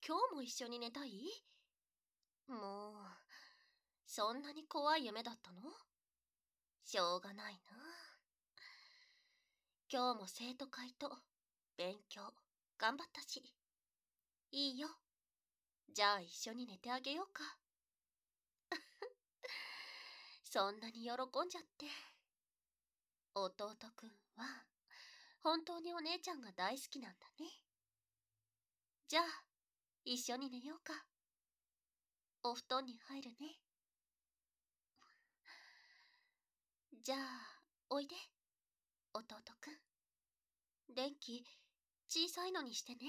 今日も一緒に寝たい？もう、そんなに怖い夢だったの？しょうがないな。今日も生徒会と勉強頑張ったし。いいよ。じゃあ一緒に寝てあげようか。そんなに喜んじゃって。弟くんは本当にお姉ちゃんが大好きなんだね。じゃあ一緒に寝ようか。お布団に入るね。じゃあおいで、弟くん。電気小さいのにしてね。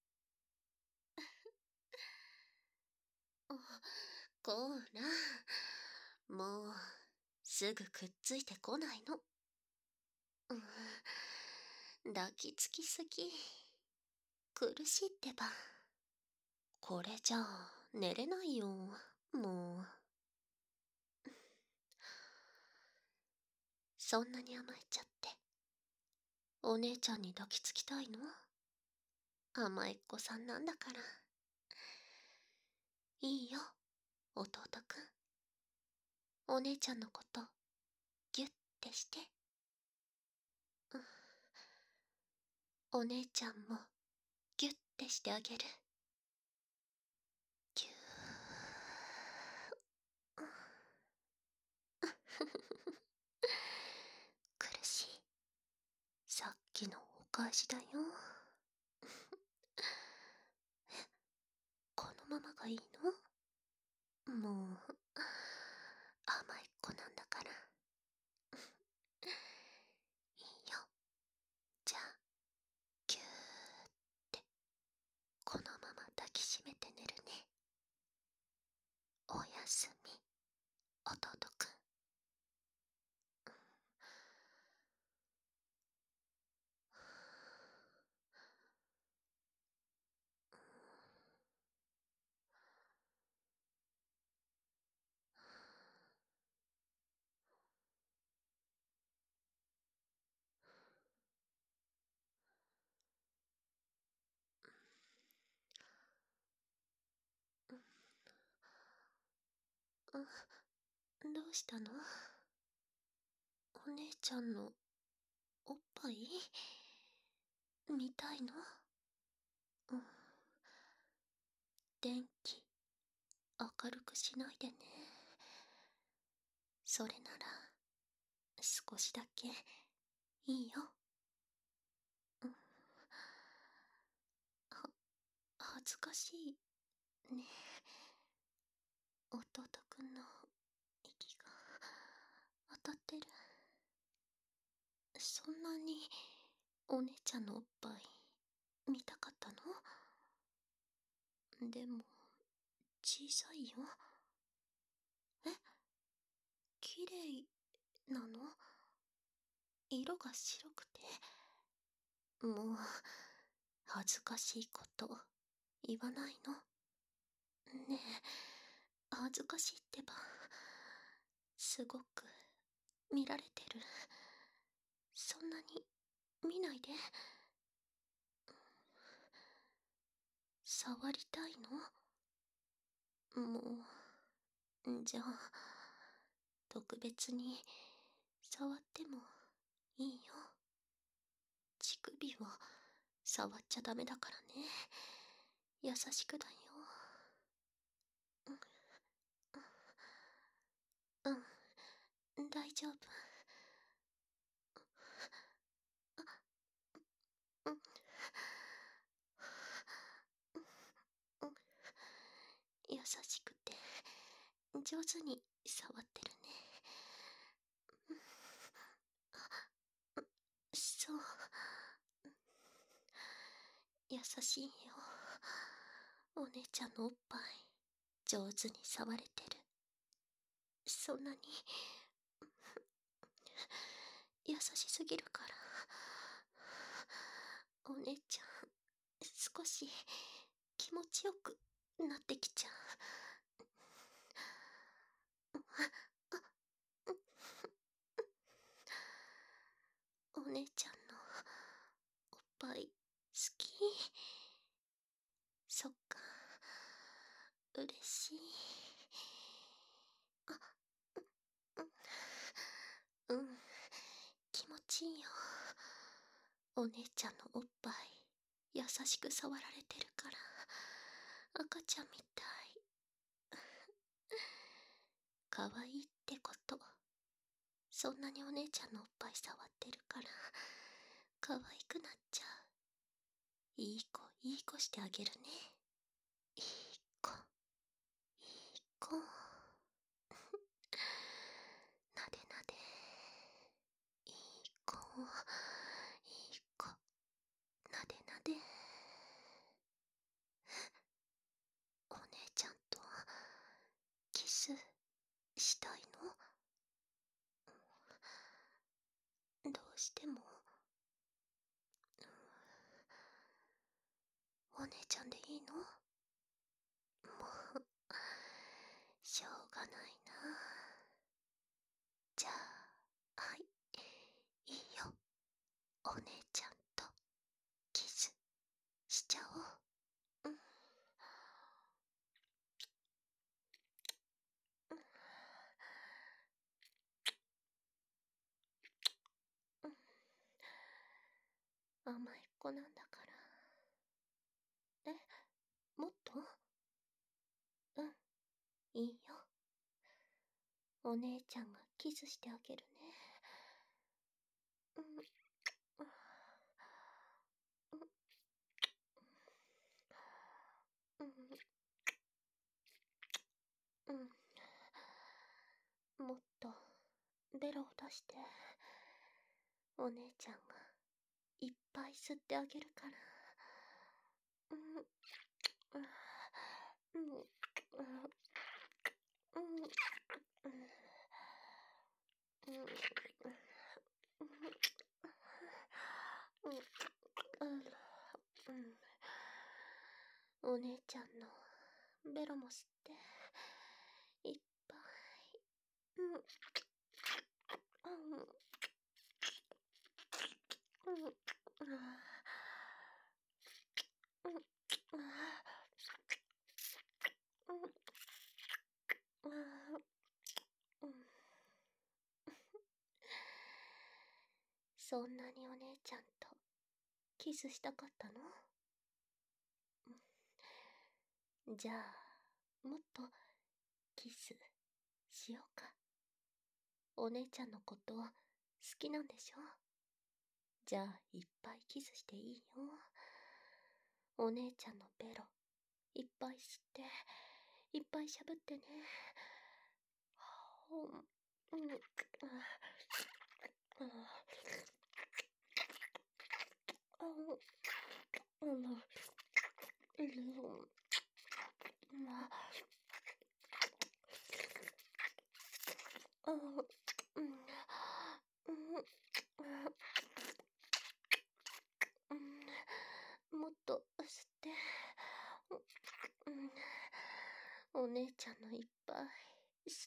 こら、もうすぐくっついてこないの。抱きつきすぎ。苦しいってば。これじゃあ寝れないよ。もう。そんなに甘えちゃって。お姉ちゃんに抱きつきたいの？甘えっ子さんなんだから。いいよ、弟くん。お姉ちゃんのこと、ギュッてして。お姉ちゃんも、ギュッてしてあげる。ぎゅー。苦しい。さっきのお返しだよ。このままがいいの？もう、甘い子なんだから。いいよ。じゃあ、ぎゅーって、このまま抱きしめて寝るね。おやすみ、弟くん。どうしたの？お姉ちゃんのおっぱい見たいの？電気明るくしないでね。それなら少しだけいいよ。恥ずかしいね。弟くんの息が当たってる。そんなにお姉ちゃんのおっぱい見たかったの？でも小さいよ。え、綺麗なの？色が白くて。もう恥ずかしいこと言わないの？ねえ、恥ずかしいってば。すごく見られてる。そんなに見ないで。触りたいの？もう、じゃあ、特別に触ってもいいよ。乳首を触っちゃダメだからね。優しくだよ。うん、大丈夫。うん、優しくて上手に触ってるね。そう、優しいよ。お姉ちゃんのおっぱい上手に触れてる。そんなに優しすぎるから。お姉ちゃん少し気持ちよくなってきちゃう。お姉ちゃんのおっぱい好き？そっか。 嬉しい。あ、うん、うん、気持ちいいよ。お姉ちゃんのおっぱい優しく触られてるから赤ちゃんみたい。可愛いってこと。そんなにお姉ちゃんのおっぱい触ってるから可愛くなっちゃう。いい子いい子してあげるね。いい子いい子。なでなで。いい子いい子。なでなで。お姉ちゃんとキスしたいの？どうしても？お姉ちゃんでいいの？もうしょうがないな。じゃあ、はい、いいよ。お姉ちゃんとキスしちゃおう。うん。うん。甘い子なんだから。え、もっと？うん、いいよ。お姉ちゃんがキスしてあげるね。うん。うん。うん。うん。もっとベロを出して。お姉ちゃんがいっぱい吸ってあげるから。うん。うん。うん。うん。うん。うん。お姉ちゃんのベロも吸っていっぱい。うん。うん。うん。うん。うん。そんなにお姉ちゃんとキスしたかったの？じゃあ、もっとキスしようか。お姉ちゃんのこと好きなんでしょ？じゃあ、いっぱいキスしていいよ。お姉ちゃんのベロ、いっぱい吸って、いっぱいしゃぶってね。うん。うん。もっと吸って。お姉ちゃんのいっぱい吸って。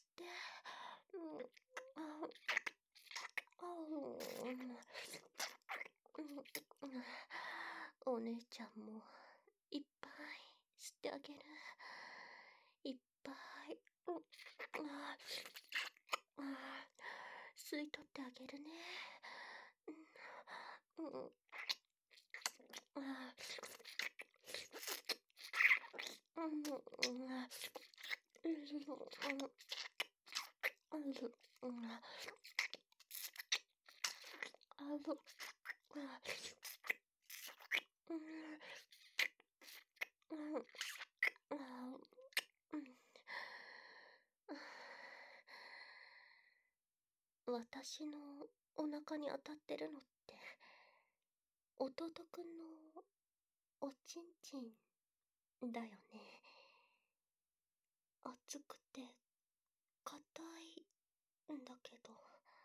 お姉ちゃんもいっぱい吸ってあげる。いっぱい。吸い取ってあげるね。私のお腹に当たってるのって弟くんのおちんちんだよね。熱くて硬いんだけど。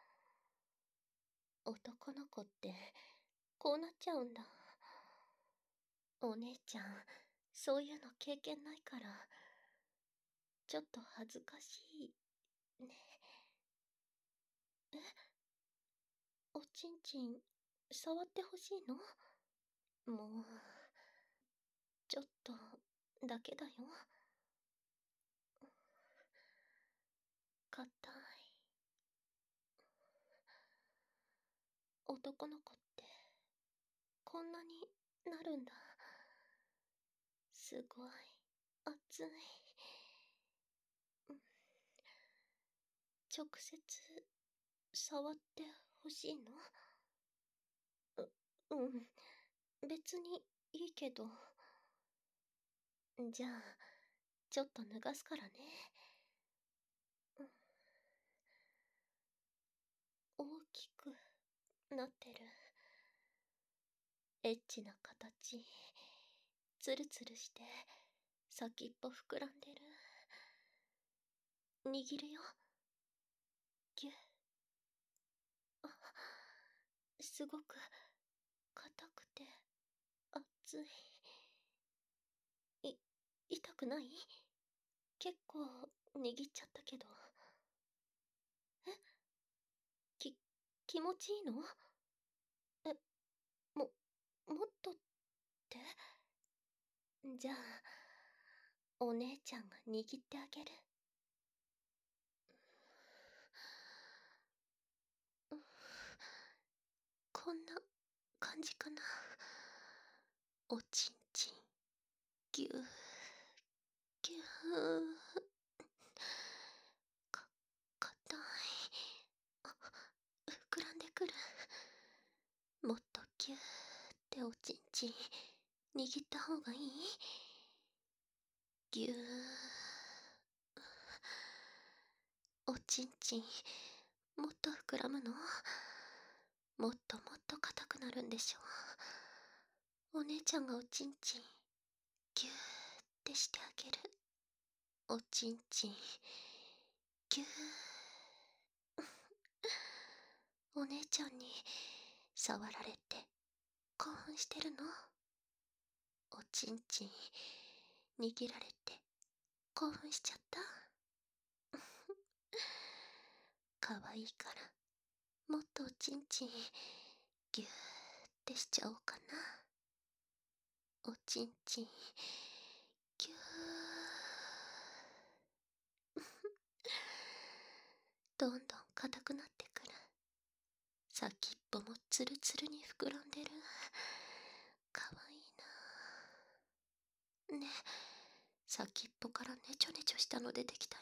男の子ってこうなっちゃうんだ。お姉ちゃんそういうの経験ないからちょっと恥ずかしいね。え、おちんちん触ってほしいの？もうちょっとだけだよ。 硬い。男の子ってこんなになるんだ。すごい熱い。直接触ってほしいの？うん、別にいいけど。じゃあ、ちょっと脱がすからね。大きくなってる。エッチな形。ツルツルして先っぽ膨らんでる。握るよ。ぎゅっ。あ、すごく硬くて熱い。痛くない？結構握っちゃったけど。え、き、気持ちいいの？え、も、もっとって？じゃあ、お姉ちゃんが握ってあげる。こんな感じかな。おちんちん、ぎゅー、ぎゅー。か、硬い。あ、膨らんでくる。もっとぎゅーっておちんちん、握った方がいい？ぎゅー。おちんちん、もっと膨らむの？もっともっと硬くなるんでしょ。お姉ちゃんがおちんちん、ぎゅーってしてあげる。おちんちん、ぎゅー。お姉ちゃんに触られて興奮してるの？おちんちん握られて興奮しちゃった？かわいいからもっとおちんちんぎゅーってしちゃおうかな。おちんちんぎゅー。どんどん硬くなってくる。先っぽもツルツルに膨らんでる。かわいいな。ねえ、先っぽからねちょねちょしたの出てきたよ。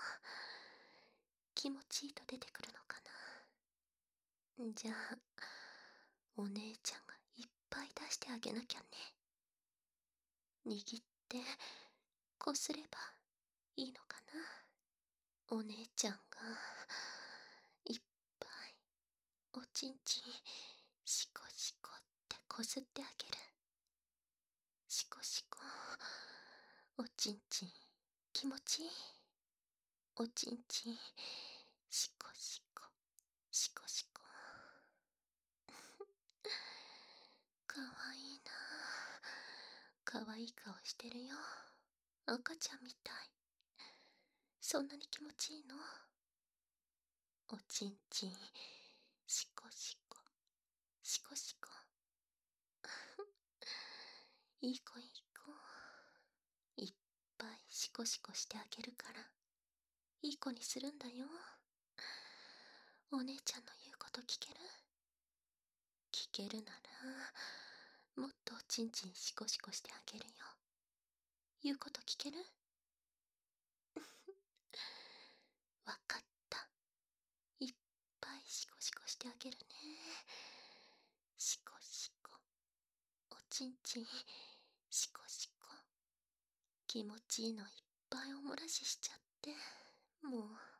気持ちいいと出てくるのかな。じゃあ、お姉ちゃんがいっぱい出してあげなきゃね。握ってこすればいいのかな。お姉ちゃんがいっぱいおちんちんシコシコってこすってあげる。シコシコ。おちんちん気持ちいい？おちんちんシコシコシコシコ。かわいいな。かわいい顔してるよ。赤ちゃんみたい。そんなに気持ちいいの？おちんちんシコシコシコシコ。いい子いい子。いっぱいシコシコしてあげるからいい子にするんだよ。お姉ちゃんの言うこと聞ける？聞けるならもっとおちんちんシコシコしてあげるよ。言うこと聞ける？わかった。いっぱいシコシコしてあげるね。シコシコ。おちんちんシコシコ。気持ちいいのいっぱいおもらししちゃって、もう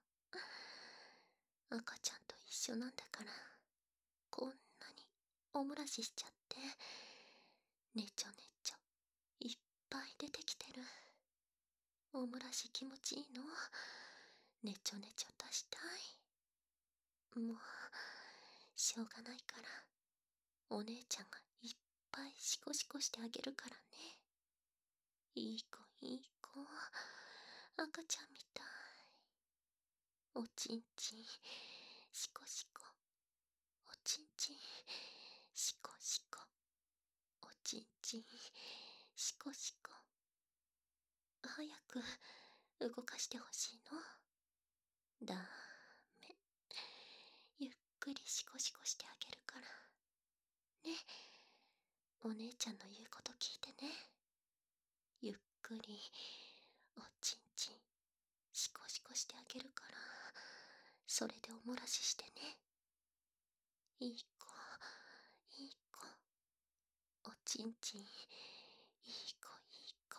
赤ちゃんと一緒なんだから、こんなにおもらししちゃって、ねちょねちょいっぱい出てきてる。おもらし気持ちいいの？ねちょねちょ足したい。もうしょうがないから、お姉ちゃんがいっぱいシコシコしてあげるからね。いい子いい子。赤ちゃんみたい。おちんちんシコシコ。おちんちんシコシコ。おちんちんシコシコ。早く動かしてほしいの？ ダメ。ゆっくりシコシコしてあげるから。ね。お姉ちゃんの言うこと聞いてね。ゆっくり、おちんちん、シコシコしてあげるから。それでおもらししてね。いい子、いい子。おちんちん、いい子、いい子。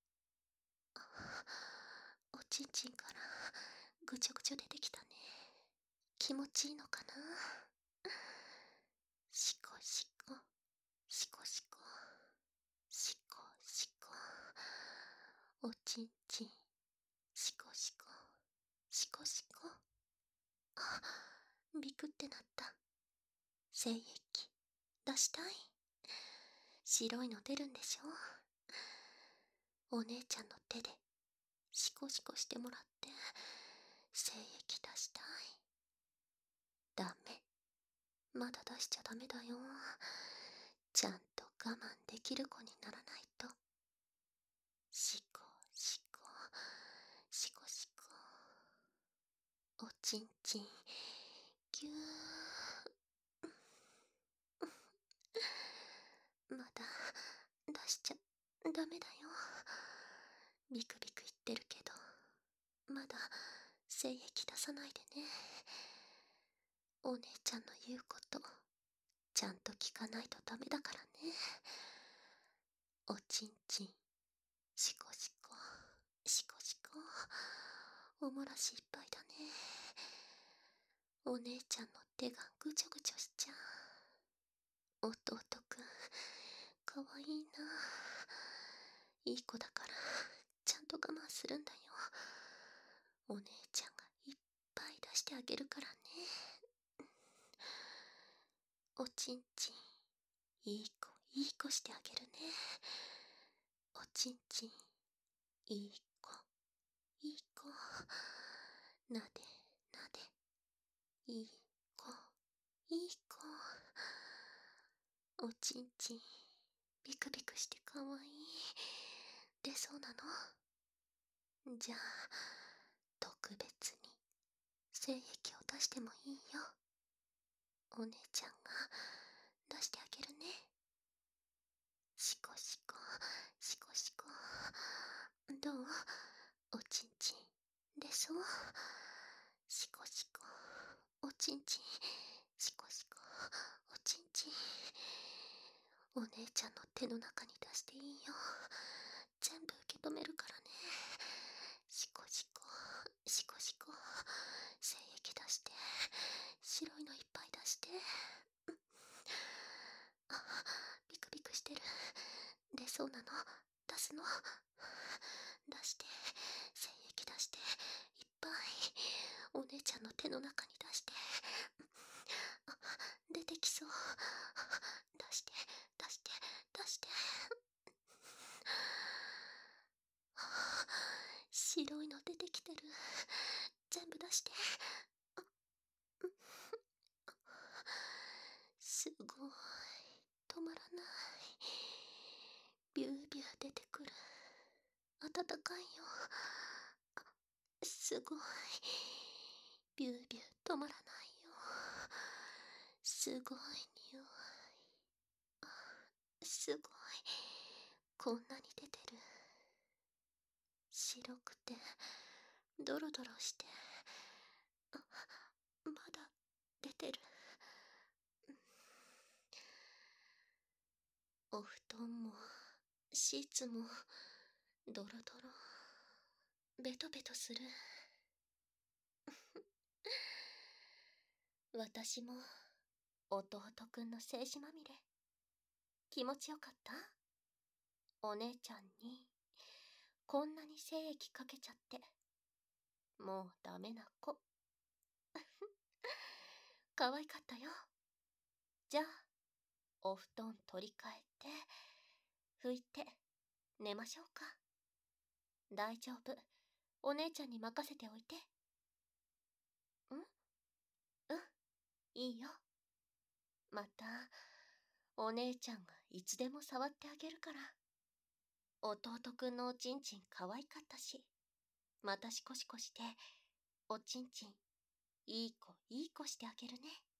おちんちんからぐちょぐちょ出てきたね。気持ちいいのかな。シコシコ、シコシコ、シコシコ。おちんちん、シコシコ、シコシコ。あ、ビクってなった。精液、出したい。白いの出るんでしょ。お姉ちゃんの手でシコシコしてもらって精液出したい。ダメ。まだ出しちゃダメだよ。ちゃんと我慢できる子にならないと。シコシコ、シコシコ。おちんちん、ぎゅー。まだ出しちゃダメだよ。ビクビク言ってるけど、まだ精液出さないでね。お姉ちゃんの言うことちゃんと聞かないとダメだからね。おちんちん、シコシコ、シコシコ。おもらしいっぱいだね。お姉ちゃんの手がぐちょぐちょしちゃう。弟くん、かわいいな。いい子だからちゃんと我慢するんだよ。お姉ちゃんがいっぱい出してあげるからね。おちんちん、いい子いい子してあげるね。おちんちん、いい子いい子。なでなで、いい子いい子。おちんちん、ビクビクしてかわいい。出そうなの？じゃあ特別に精液を出してもいいよ。お姉ちゃんが出してあげるね。シコシコ、シコシコ。どう？おちんちん出そう？シコシコ、おちんちん、シコシコ、おちんちん。お姉ちゃんの手の中に出していいよ。全部受け止めるからね。シコシコ、シコシコ。精液出して、白いのいっぱい出して。あ、ビクビクしてる。出そうなの？出すの？出して、精液出して、いっぱい。お姉ちゃんの手の中に出して。あ、出てきそう。出して、出して、出して。白いの出てきてる。全部出して。すごい。止まらない。ビュービュー出てくる。暖かいよ。すごい。ビュービュー止まらないよ。すごい匂い。すごい。こんなに出てる。白くてドロドロして、まだ出てる。お布団もシーツもドロドロ、ベトベトする。私も弟くんの精子まみれ気持ちよかった？お姉ちゃんにこんなに精液かけちゃって、もうダメな子。可愛かったよ。じゃあお布団取り替えて拭いて寝ましょうか。大丈夫、お姉ちゃんに任せておいて。うん、いいよ。またお姉ちゃんがいつでも触ってあげるから。弟くんのおちんちん可愛かったし、またシコシコしておちんちん、いい子いい子してあげるね。